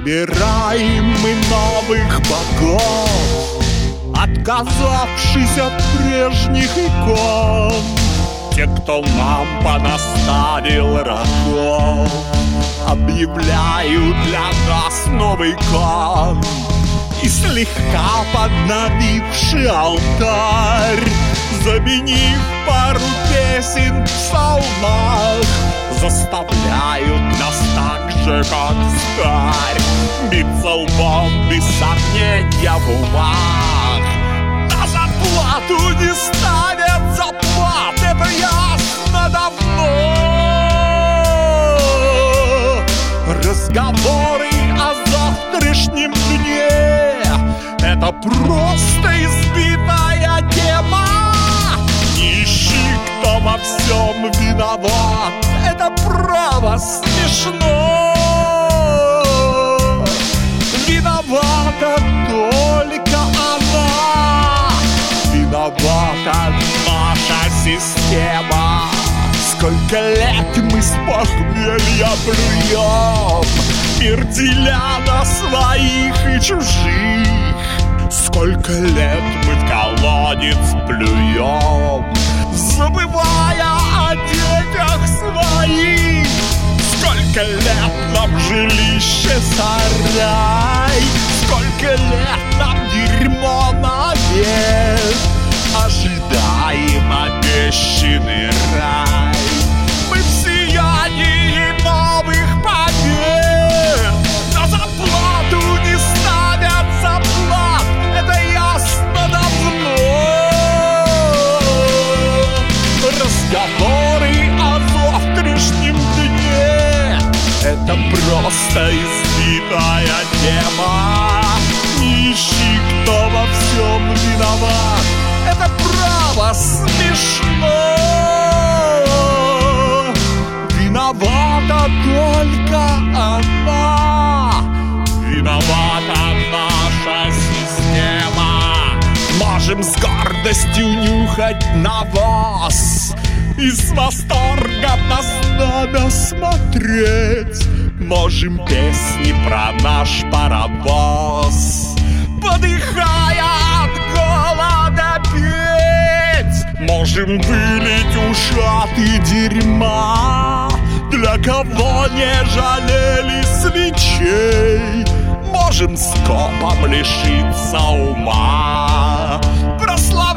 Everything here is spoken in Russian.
Выбираем мы новых богов, отказавшись от прежних икон. Те, кто нам понаставил рогов, объявляют для нас Новый год. И слегка подновивший алтарь, заменив пару песен в псалмах, заставляют нас так же, как старь, биться лбом без сомнения в умах. На зарплату не ставят заплат, это ясно давно. Разговоры о завтрашнем дне — это просто избитая тема. Не ищи, кто во всем виноват, это право смешно. Виновата только она, виновата наша система. Сколько лет мы с похмелья блюем, мир деля на своих и чужих. Сколько лет мы в колодец плюем, забывая о детях своих. Сколько лет нам жилище сарай, сколько лет нам дерьмо навек, ожидаем обещанный рай. Мы в сиянии новых побед, на заплату не ставят заплат, это ясно давно. Разговоры о завтрашнем дне — это просто избитая тема. Не ищи, кто во всем виноват, это право смешно. Виновата только она, виновата наша система. Можем с гордостью нюхать навоз и с восторгом на знамя смотреть. Можем песни про наш паровоз, подыхая от голода, петь. Можем вылить ушаты дерьма, для кого не жалели свечей. Можем скопом лишиться ума, прославить